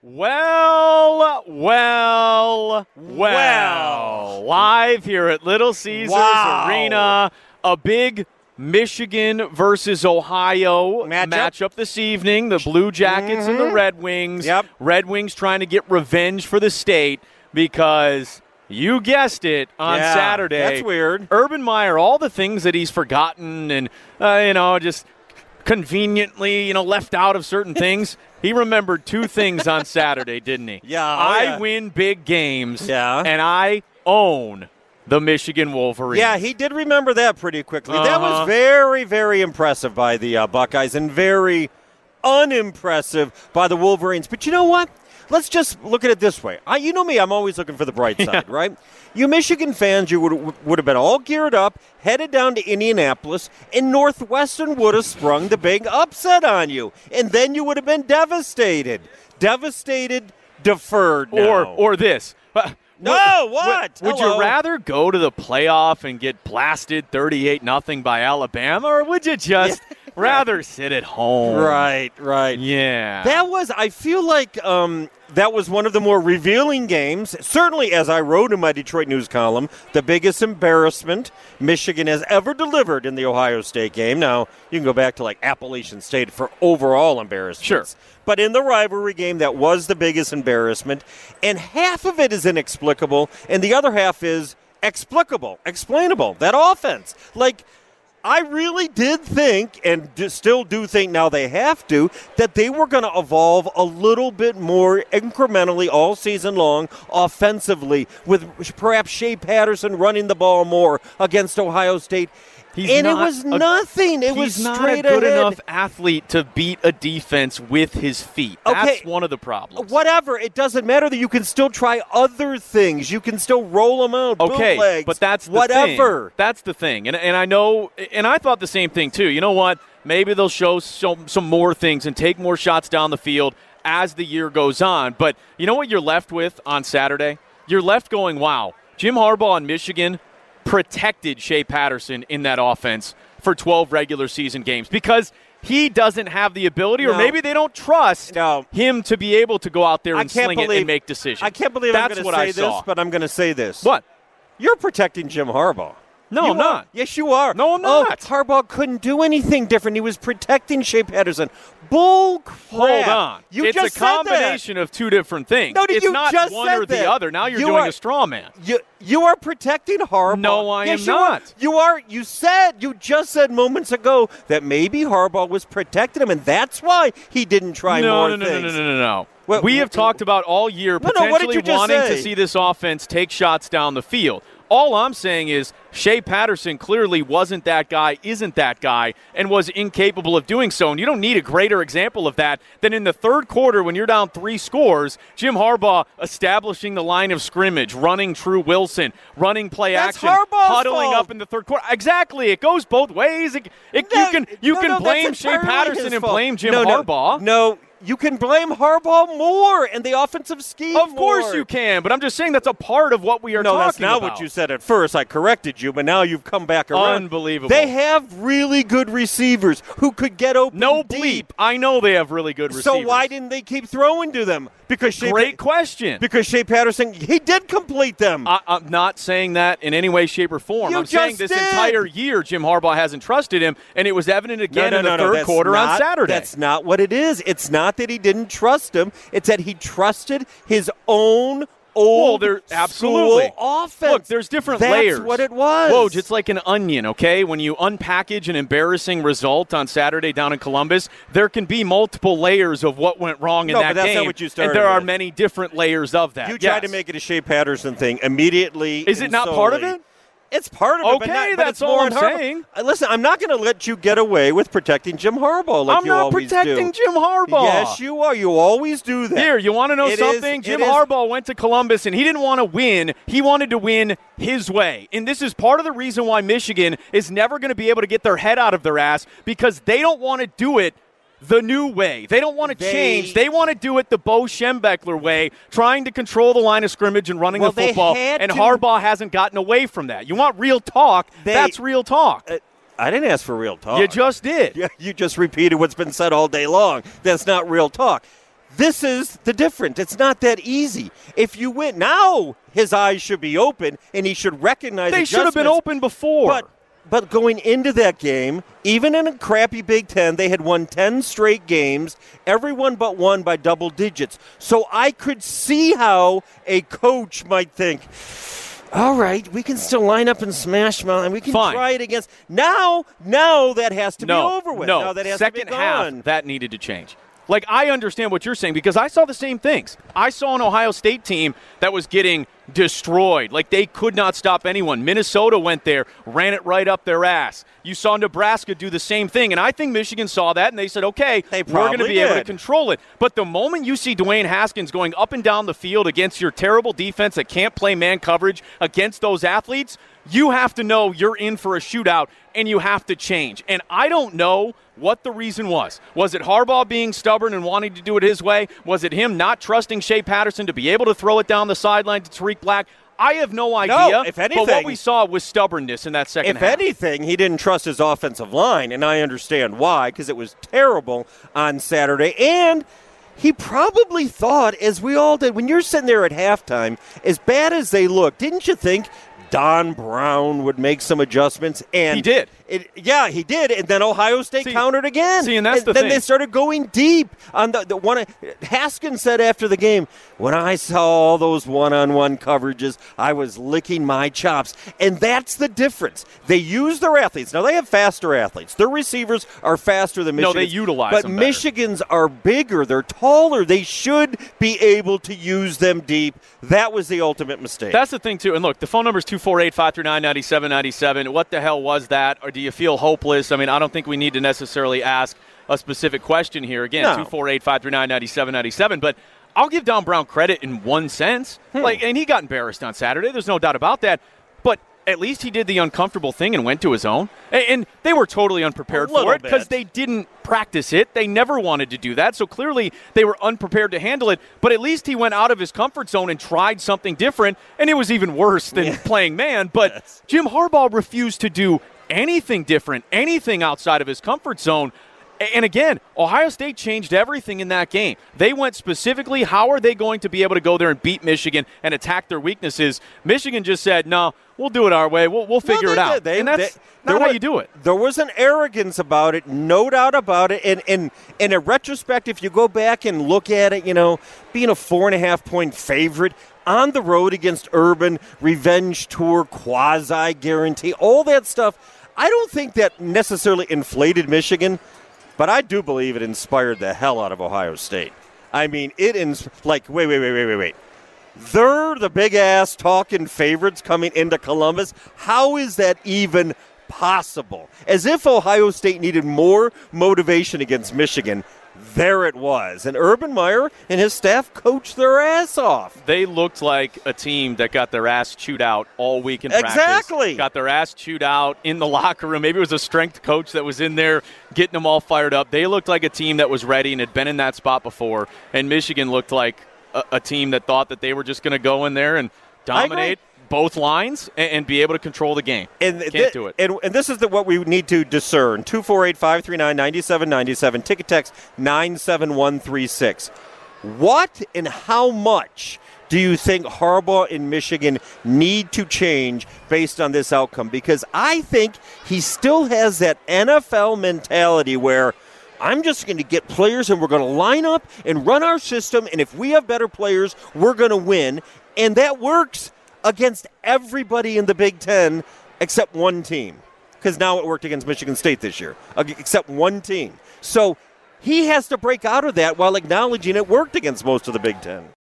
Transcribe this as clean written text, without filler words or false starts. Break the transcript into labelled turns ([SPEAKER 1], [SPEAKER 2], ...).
[SPEAKER 1] Well. Live here at Little Caesars Arena, a big Michigan versus Ohio matchup this evening. The Blue Jackets and the Red Wings.
[SPEAKER 2] Yep.
[SPEAKER 1] Red Wings trying to get revenge for the state because, you guessed it, on Saturday.
[SPEAKER 2] That's weird.
[SPEAKER 1] Urban Meyer, all the things that he's forgotten and, just conveniently, left out of certain things. He remembered two things on Saturday, didn't he?
[SPEAKER 2] Yeah.
[SPEAKER 1] I win big games,
[SPEAKER 2] and
[SPEAKER 1] I own the Michigan Wolverines.
[SPEAKER 2] Yeah, he did remember that pretty quickly. That was very, very impressive by the Buckeyes and very unimpressive by the Wolverines. But you know what? Let's just look at it this way. You know me, I'm always looking for the bright side, right? You Michigan fans, you would have been all geared up, headed down to Indianapolis, and Northwestern would have sprung the big upset on you. And then you would have been devastated. Deferred now.
[SPEAKER 1] Or this.
[SPEAKER 2] No, what?
[SPEAKER 1] Would you rather go to the playoff and get blasted 38-0 by Alabama, or would you just rather sit at home?
[SPEAKER 2] Right.
[SPEAKER 1] Yeah.
[SPEAKER 2] I feel like that was one of the more revealing games. Certainly, as I wrote in my Detroit News column, the biggest embarrassment Michigan has ever delivered in the Ohio State game. Now, you can go back to like Appalachian State for overall embarrassments.
[SPEAKER 1] Sure.
[SPEAKER 2] But in the rivalry game, that was the biggest embarrassment. And half of it is inexplicable, and the other half is explicable, explainable. That offense. I really did think, and still do think now they have to, that they were going to evolve a little bit more incrementally all season long offensively, with perhaps Shea Patterson running the ball more against Ohio State. It was nothing. It was straight ahead.
[SPEAKER 1] He's not a good enough athlete to beat a defense with his feet. That's one of the problems.
[SPEAKER 2] Whatever. It doesn't matter that you can still try other things. You can still roll them out, bootlegs,
[SPEAKER 1] but that's the
[SPEAKER 2] whatever.
[SPEAKER 1] thing. That's the thing. And I know, and I thought the same thing too. You know what? Maybe they'll show some more things and take more shots down the field as the year goes on. But you know what you're left with on Saturday? You're left going, wow, Jim Harbaugh in Michigan protected Shea Patterson in that offense for 12 regular season games because he doesn't have the ability, or maybe they don't trust him to be able to go out there and sling it and make decisions.
[SPEAKER 2] I can't believe I'm going to say this, but I'm going to say this.
[SPEAKER 1] What?
[SPEAKER 2] You're protecting Jim Harbaugh.
[SPEAKER 1] No, I'm not.
[SPEAKER 2] Yes, you are.
[SPEAKER 1] No, I'm not.
[SPEAKER 2] Harbaugh couldn't do anything different. He was protecting Shea Patterson. Bull crap.
[SPEAKER 1] Hold on.
[SPEAKER 2] It's
[SPEAKER 1] a combination of two different things.
[SPEAKER 2] No,
[SPEAKER 1] it's not
[SPEAKER 2] just
[SPEAKER 1] one or the other. Now you're doing a straw man.
[SPEAKER 2] You are protecting Harbaugh.
[SPEAKER 1] No, I am not.
[SPEAKER 2] You are. You just said moments ago that maybe Harbaugh was protecting him, and that's why he didn't try more things.
[SPEAKER 1] No. We have talked about all year potentially wanting to see this offense take shots down the field. All I'm saying is Shea Patterson clearly wasn't that guy, isn't that guy, and was incapable of doing so. And you don't need a greater example of that than in the third quarter when you're down 3 scores, Jim Harbaugh establishing the line of scrimmage, running True Wilson, running play action, huddling up in the third quarter. Exactly. It goes both ways. You can blame Shea Patterson and blame Jim Harbaugh.
[SPEAKER 2] No. You can blame Harbaugh more and the offensive scheme.
[SPEAKER 1] Of course you can, but I'm just saying that's a part of what we are talking about.
[SPEAKER 2] No, that's not what you said at first. I corrected you, but now you've come back around.
[SPEAKER 1] Unbelievable.
[SPEAKER 2] They have really good receivers who could get open deep.
[SPEAKER 1] I know they have really good receivers.
[SPEAKER 2] So why didn't they keep throwing to them?
[SPEAKER 1] Great question.
[SPEAKER 2] Because Shea Patterson, he did complete them.
[SPEAKER 1] I'm not saying that in any way, shape, or form. I'm saying this entire year Jim Harbaugh hasn't trusted him, and it was evident again in the third quarter on Saturday.
[SPEAKER 2] That's not what it is. It's not that he didn't trust him. It's that he trusted his own
[SPEAKER 1] absolutely
[SPEAKER 2] offense.
[SPEAKER 1] Look, there's different layers.
[SPEAKER 2] That's what it was.
[SPEAKER 1] Woj, it's like an onion, okay? When you unpackage an embarrassing result on Saturday down in Columbus, there can be multiple layers of what went wrong in that game.
[SPEAKER 2] But that's not what you started
[SPEAKER 1] and there are
[SPEAKER 2] with.
[SPEAKER 1] many different layers of that.
[SPEAKER 2] You tried to make it a Shea Patterson thing immediately.
[SPEAKER 1] Is it not part of it?
[SPEAKER 2] It's part of it.
[SPEAKER 1] Okay, that's all I'm saying.
[SPEAKER 2] Listen, I'm not going to let you get away with protecting Jim Harbaugh like you always do.
[SPEAKER 1] I'm not protecting Jim Harbaugh.
[SPEAKER 2] Yes, you are. You always do that.
[SPEAKER 1] Here, you want to know something? Jim Harbaugh went to Columbus, and he didn't want to win. He wanted to win his way. And this is part of the reason why Michigan is never going to be able to get their head out of their ass, because they don't want to do it the new way. They don't want to change. They want to do it the Bo Schembechler way, trying to control the line of scrimmage and running the football. And Harbaugh hasn't gotten away from that. You want real talk? That's real talk.
[SPEAKER 2] I didn't ask for real talk.
[SPEAKER 1] You just did.
[SPEAKER 2] You just repeated what's been said all day long. That's not real talk. This is the difference. It's not that easy. If you win, now his eyes should be open, and he should recognize
[SPEAKER 1] they should have been open before.
[SPEAKER 2] But going into that game, even in a crappy Big Ten, they had won 10 straight games, everyone but one by double digits. So I could see how a coach might think, all right, we can still line up and smash Mount, and we can try it against. Now that has to be over with.
[SPEAKER 1] No,
[SPEAKER 2] now that has
[SPEAKER 1] second
[SPEAKER 2] to be gone.
[SPEAKER 1] half, that needed to change. Like, I understand what you're saying because I saw the same things. I saw an Ohio State team that was getting destroyed. Like, they could not stop anyone. Minnesota went there, ran it right up their ass. You saw Nebraska do the same thing, and I think Michigan saw that, and they said, okay, we're going to be able to control it. But the moment you see Dwayne Haskins going up and down the field against your terrible defense that can't play man coverage against those athletes, you have to know you're in for a shootout, and you have to change. And I don't know what the reason was. Was it Harbaugh being stubborn and wanting to do it his way? Was it him not trusting Shea Patterson to be able to throw it down the sideline to Tariq Black? I have no idea.
[SPEAKER 2] No, if anything,
[SPEAKER 1] but what we saw was stubbornness in that second half.
[SPEAKER 2] If anything, he didn't trust his offensive line, and I understand why, because it was terrible on Saturday. And he probably thought, as we all did, when you're sitting there at halftime, as bad as they look, didn't you think Don Brown would make some adjustments? And
[SPEAKER 1] he did.
[SPEAKER 2] He did. And then Ohio State countered again.
[SPEAKER 1] And that's the
[SPEAKER 2] thing.
[SPEAKER 1] Then
[SPEAKER 2] they started going deep on the one. Haskins said after the game, when I saw all those one-on-one coverages, I was licking my chops. And that's the difference. They use their athletes. Now, they have faster athletes. Their receivers are faster than Michigan's.
[SPEAKER 1] No, they utilize
[SPEAKER 2] them
[SPEAKER 1] better.
[SPEAKER 2] But Michigan's are bigger. They're taller. They should be able to use them deep. That was the ultimate mistake.
[SPEAKER 1] That's the thing, too. And look, the phone number is 248-539-9797. What the hell was that? Or do you feel hopeless? I mean, I don't think we need to necessarily ask a specific question here. Again, 248-539-9797. But I'll give Don Brown credit in one sense. And he got embarrassed on Saturday. There's no doubt about that. But at least he did the uncomfortable thing and went to his own. And they were totally unprepared for it because they didn't practice it. They never wanted to do that. So clearly they were unprepared to handle it. But at least he went out of his comfort zone and tried something different. And it was even worse than playing man. But Jim Harbaugh refused to do anything different, anything outside of his comfort zone. And again, Ohio State changed everything in that game. They went specifically, how are they going to be able to go there and beat Michigan and attack their weaknesses? Michigan just said, no, we'll do it our way. We'll figure it out. And that's not how you do it.
[SPEAKER 2] There was an arrogance about it, no doubt about it. And in a retrospect, if you go back and look at it, being a 4.5-point favorite on the road against Urban, revenge tour, quasi-guarantee, all that stuff, I don't think that necessarily inflated Michigan. But I do believe it inspired the hell out of Ohio State. I mean, wait. They're the big-ass talking favorites coming into Columbus. How is that even possible? As if Ohio State needed more motivation against Michigan. There it was. And Urban Meyer and his staff coached their ass off.
[SPEAKER 1] They looked like a team that got their ass chewed out all week in practice.
[SPEAKER 2] Exactly.
[SPEAKER 1] Got their ass chewed out in the locker room. Maybe it was a strength coach that was in there getting them all fired up. They looked like a team that was ready and had been in that spot before. And Michigan looked like a team that thought that they were just going to go in there and dominate both lines and be able to control the game.
[SPEAKER 2] And
[SPEAKER 1] Can't do it.
[SPEAKER 2] And this is what we need to discern. 248-539-9797. Ticket text 97136. What and how much do you think Harbaugh in Michigan need to change based on this outcome? Because I think he still has that NFL mentality where I'm just going to get players and we're going to line up and run our system, and if we have better players, we're going to win. And that works against everybody in the Big Ten except one team, because now it worked against Michigan State this year, except one team. So he has to break out of that while acknowledging it worked against most of the Big Ten.